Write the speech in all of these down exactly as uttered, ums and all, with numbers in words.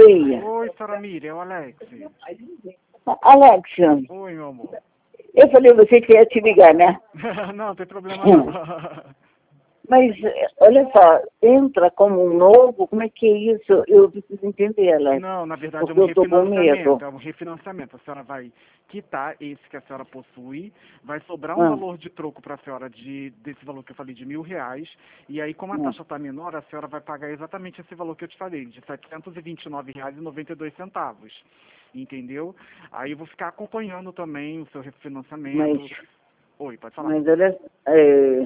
Oi. Oi, senhora Miriam, é o Alex. Alex, Oi, meu amor. eu falei você que ia te ligar, né? Não, não tem problema não. Mas, olha só, entra como um novo, como é que é isso? Eu preciso entender, Alex. Não, na verdade Porque é um eu tô com refinanciamento, medo. é um refinanciamento. A senhora vai quitar esse que a senhora possui, vai sobrar um Ah, valor de troco para a senhora de, desse valor que eu falei de mil reais, e aí como a ah. taxa está menor, a senhora vai pagar exatamente esse valor que eu te falei, de setecentos e vinte e nove reais e noventa e dois centavos. Entendeu? Aí eu vou ficar acompanhando também o seu Mas, refinanciamento. Oi, pode falar. mas olha, é,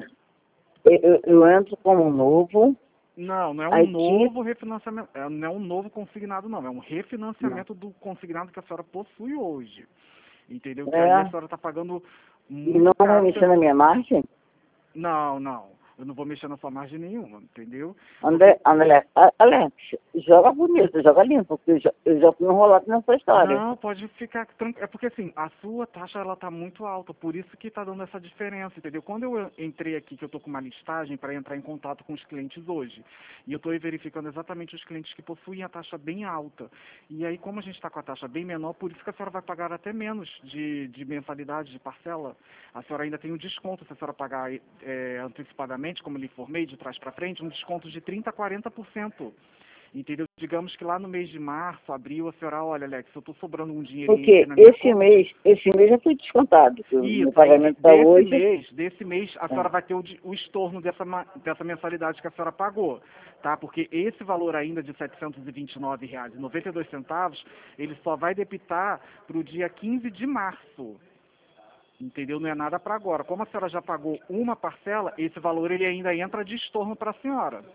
eu, eu entro como um novo, Não, não é um aqui, novo refinanciamento, é, não é um novo consignado não, é um não. refinanciamento do consignado que a senhora possui hoje. Entendeu? Que aí a É, senhora está pagando e não muito vai caro. mexer na minha margem? Não, não. Eu não vou mexer na sua margem nenhuma, entendeu? André, Porque André, A- Alex, joga bonito, joga limpo, porque eu já, eu já fui enrolado nessa história. não, pode ficar tranquilo. É porque assim, a sua taxa ela tá muito alta, por isso que tá dando essa diferença, entendeu? Quando eu entrei aqui, que eu tô com uma listagem para entrar em contato com os clientes hoje, e eu tô aí verificando exatamente os clientes que possuem a taxa bem alta. E aí, como a gente está com a taxa bem menor, por isso que a senhora vai pagar até menos de, de mensalidade, de parcela. A senhora ainda tem um desconto, se a senhora pagar é, antecipadamente, como lhe informei, de trás para frente, um desconto de trinta a quarenta por cento. Entendeu? Digamos que lá no mês de março, abril, a senhora, olha, Alex, eu estou sobrando um dinheirinho aqui Porque na minha esse conta. mês, esse mês já foi descontado, que o meu Isso, aí pagamento está desse hoje. mês, desse mês, a É. senhora vai ter o, de- o estorno dessa, ma- dessa mensalidade que a senhora pagou, tá? Porque esse valor ainda de setecentos e vinte e nove reais e noventa e dois centavos, ele só vai debitar para o dia quinze de março. Entendeu? Não é nada para agora. Como a senhora já pagou uma parcela, esse valor ele ainda entra de estorno para a senhora.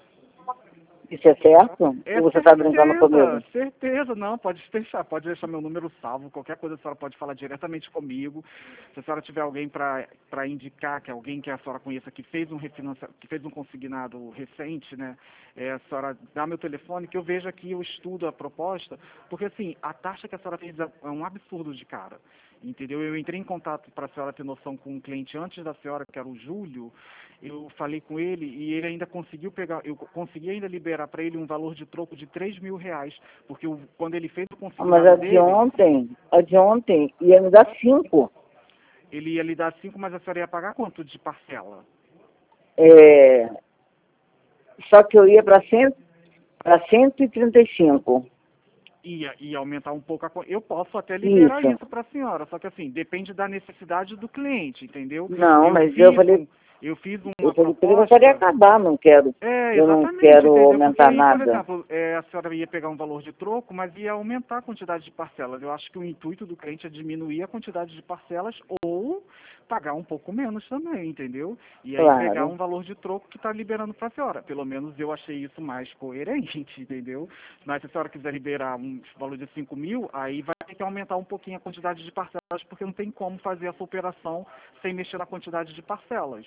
Isso é certo? É Ou você está brincando certeza, comigo? certeza, não, pode deixar, pode deixar meu número salvo, qualquer coisa a senhora pode falar diretamente comigo. Se a senhora tiver alguém para para indicar, que é alguém que a senhora conheça que fez um refinancia, que fez um consignado recente, né? É, a senhora dá meu telefone que eu vejo aqui, eu estudo a proposta, porque assim, a taxa que a senhora fez é é um absurdo de cara. Entendeu? Eu entrei em contato para a senhora ter noção com um cliente antes da senhora, que era o Júlio. Eu falei com ele e ele ainda conseguiu pegar, eu consegui ainda liberar para ele um valor de troco de três mil reais, porque o, quando ele fez o Ah, mas a consignado de dele, ontem, a de ontem ia me dar cinco. ele ia lhe dar cinco, mas a senhora ia pagar quanto de parcela? É, só que eu ia para cento e trinta e cinco. Ia, ia aumentar um pouco a co- eu posso até liberar Isso. isso para a senhora, só que assim, depende da necessidade do cliente, entendeu? Não, Eu mas eu fiz falei, um, eu fiz eu uma falei para ele que eu queria proposta. acabar, não quero, É, eu não exatamente, quero entendeu? Porque aumentar aí, por nada. exemplo, é, a senhora ia pegar um valor de troco, mas ia aumentar a quantidade de parcelas. Eu acho que o intuito do cliente é diminuir a quantidade de parcelas ou pagar um pouco menos também, entendeu? E aí pegar Claro. um valor de troco que está liberando para a senhora. Pelo menos eu achei isso mais coerente, entendeu? Mas se a senhora quiser liberar um valor de cinco mil, aí vai ter que aumentar um pouquinho a quantidade de parcelas, porque não tem como fazer essa operação sem mexer na quantidade de parcelas.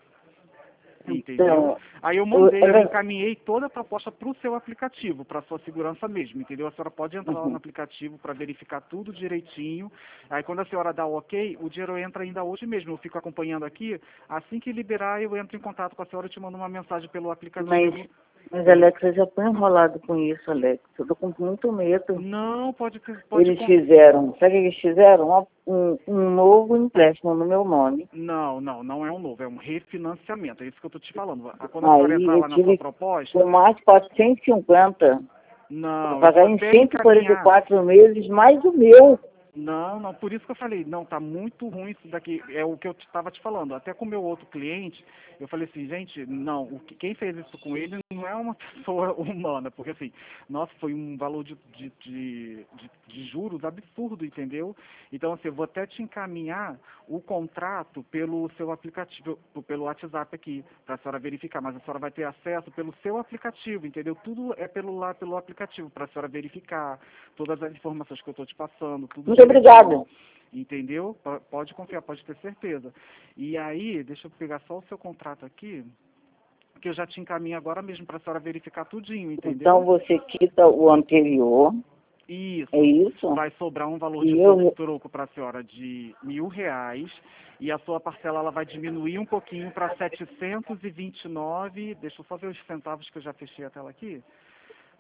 Entendeu? Então, Aí eu eu, mandei, eu ela, encaminhei toda a proposta para o seu aplicativo, para sua segurança mesmo, entendeu? A senhora pode entrar lá no uhum. aplicativo para verificar tudo direitinho. Aí quando a senhora dá o ok, o dinheiro entra ainda hoje mesmo. Eu fico acompanhando aqui. Assim que liberar, eu entro em contato com a senhora e te mando uma mensagem pelo Mas, aplicativo. mas Oi. Alex, eu já estou enrolado com isso, Alex. Eu estou com muito medo. Não, pode, pode Eles confiar. fizeram, sabe o que eles fizeram? Um, um novo empréstimo no meu nome. Não, não, não é um novo, é um refinanciamento. É isso que eu estou te falando. Ah, Quando a senhora Aí entrar eu lá na sua tive com proposta, mais de quatrocentos e cinquenta para não, eu vou pagar em até cento e quarenta e encaminhar. quatro meses, mais o meu. Não, não, por isso que eu falei, não, tá muito ruim isso daqui, é o que eu estava te falando, até com o meu outro cliente, eu falei assim, gente, não, o que, quem fez isso com ele não é uma pessoa humana, porque assim, nossa, foi um valor de, de, de, de, de juros absurdo, entendeu? Então, assim, eu vou até te encaminhar o contrato pelo seu aplicativo, pelo WhatsApp aqui, para a senhora verificar, mas a senhora vai ter acesso pelo seu aplicativo, entendeu? Tudo é pelo lá, pelo aplicativo, para a senhora verificar todas as informações que eu estou te passando, tudo Muito direitinho. obrigada. Entendeu? P- Pode confiar, pode ter certeza. E aí, deixa eu pegar só o seu contrato aqui, que eu já te encaminho agora mesmo para a senhora verificar tudinho, Então entendeu? você quita o anterior, é Isso. isso? Vai sobrar um valor de E tro- eu, troco para a senhora de mil reais e a sua parcela ela vai diminuir um pouquinho para setecentos e vinte e nove. Deixa eu só ver os centavos que eu já fechei a tela aqui.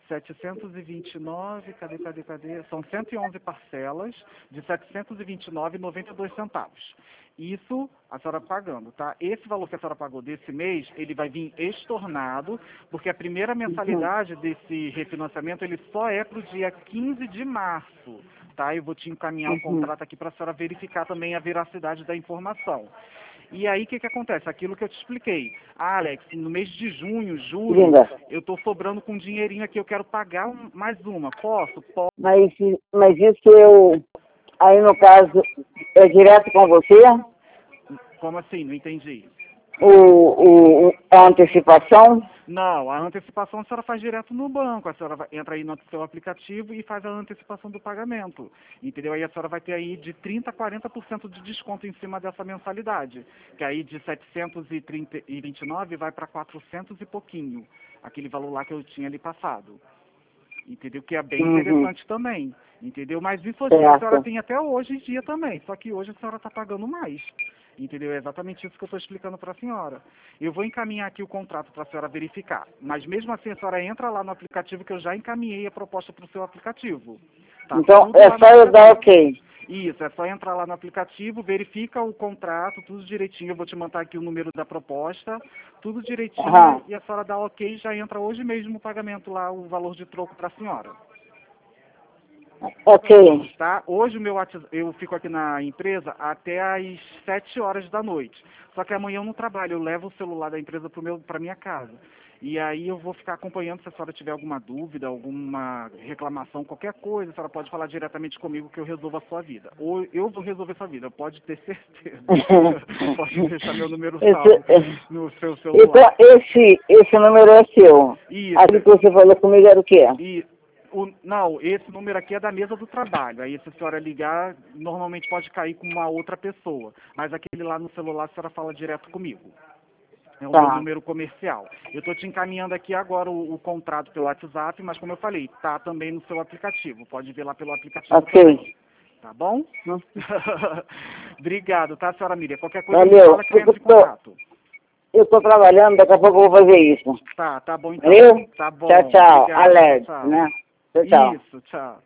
setecentos e vinte e nove, cadê, cadê, cadê? São cento e onze parcelas de setecentos e vinte e nove reais e noventa e dois centavos. Isso a senhora pagando, tá? Esse valor que a senhora pagou desse mês, ele vai vir estornado, porque a primeira mensalidade desse refinanciamento, ele só é para o dia quinze de março, tá? Eu vou te encaminhar um Uhum. contrato aqui para a senhora verificar também a veracidade da informação. E aí, o que que acontece? Aquilo que eu te expliquei. Ah, Alex, no mês de junho, julho, Linda. eu estou sobrando com um dinheirinho aqui, eu quero pagar um- mais uma. Posso? Posso. Mas, mas isso eu, aí no caso, é direto com você? Como assim? Não entendi. O, o, o- a antecipação? Não, a antecipação a senhora faz direto no banco. A senhora vai- entra aí no seu aplicativo e faz a antecipação do pagamento. Entendeu? Aí a senhora vai ter aí de trinta a quarenta por cento de desconto em cima dessa mensalidade. Que aí de setecentos e vinte e nove vai para quatrocentos e pouquinho. Aquele valor lá que eu tinha ali passado. Entendeu? Que é bem Uhum. interessante também. Entendeu? Mas isso assim, a senhora Certo. tem até hoje em dia também. Só que hoje a senhora está pagando mais. Entendeu? É exatamente isso que eu estou explicando para a senhora. Eu vou encaminhar aqui o contrato para a senhora verificar. Mas mesmo assim, a senhora entra lá no aplicativo que eu já encaminhei a proposta para o seu aplicativo. Tá Então, tudo é lá no só eu dar aplicativo. ok. Isso, é só entrar lá no aplicativo, verifica o contrato, tudo direitinho. Eu vou te mandar aqui o número da proposta, tudo direitinho. Aham. E a senhora dá ok e já entra hoje mesmo o pagamento lá, o valor de troco para a senhora. Ok. Tá? Hoje o meu WhatsApp, eu fico aqui na empresa até às sete horas da noite. Só que amanhã eu não trabalho, eu levo o celular da empresa para minha casa. E aí eu vou ficar acompanhando se a senhora tiver alguma dúvida, alguma reclamação, qualquer coisa, a senhora pode falar diretamente comigo que eu resolvo a sua vida. Ou eu vou resolver a sua vida, pode ter certeza. Pode deixar meu número salvo Esse, no seu então, celular. esse, esse número é seu. Isso. Aquilo que você falou comigo era o quê? E o, não, esse número aqui é da mesa do trabalho. Aí se a senhora ligar, normalmente pode cair com uma outra pessoa. Mas aquele lá no celular a senhora fala direto comigo. É o meu Tá. número comercial. Eu estou te encaminhando aqui agora o, o contrato pelo WhatsApp, mas como eu falei, tá também no seu aplicativo. Pode ver lá pelo aplicativo também. Ok. Tá bom? Hum. Obrigado, tá, senhora Miriam? Qualquer coisa me Valeu. fala que eu entro em Eu tô, contato. eu tô trabalhando, daqui a pouco eu vou fazer isso. Tá, tá bom então. Valeu? Tá bom. Tchau, tchau. Obrigado, Alex, tchau, tchau. né? Tchau, tchau. Isso, tchau.